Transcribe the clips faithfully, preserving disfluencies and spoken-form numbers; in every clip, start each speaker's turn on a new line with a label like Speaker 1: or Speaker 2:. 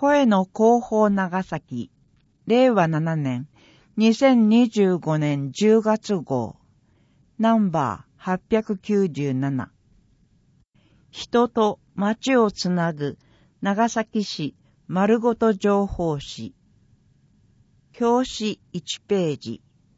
Speaker 1: 声の広報長崎、れいわななねん、にせんにじゅうごねんじゅうがつ号、ナンバーはっぴゃくきゅうじゅうなな。人と町をつなぐ長崎市丸ごと情報誌。表紙いちページ。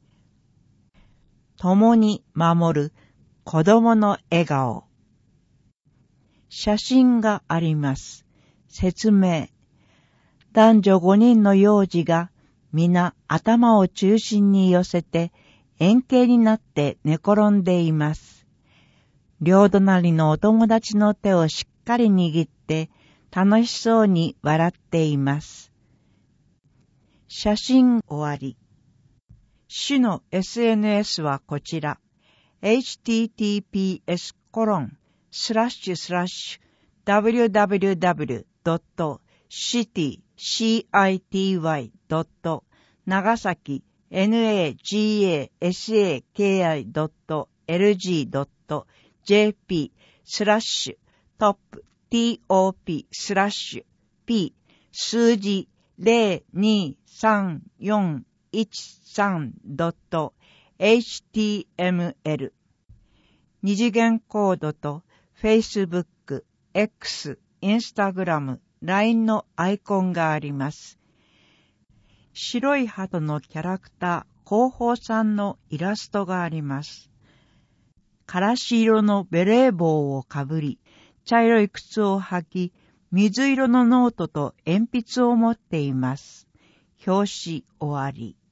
Speaker 1: 共に守る子供の笑顔。写真があります。説明。男女ごにんの幼児が皆頭を中心に寄せて円形になって寝転んでいます。両隣のお友達の手をしっかり握って楽しそうに笑っています。写真終わり。市の エスエヌエス はこちら。エイチティーティーピーエスコロンスラッシュスラッシュダブリューダブリューダブリュードットシティシティドット長崎 ナガサキ ドットエルジー ドットジェーピー スラッシュトップ トップ スラッシュ P 数字 ゼロにさんよんいちさん ドット エイチティーエムエル 二次元コードと Facebook、X、Instagram、ライン のアイコンがあります。白い鳩のキャラクター、広報さんのイラストがあります。からし色のベレー帽をかぶり、茶色い靴を履き、水色のノートと鉛筆を持っています。表紙終わり。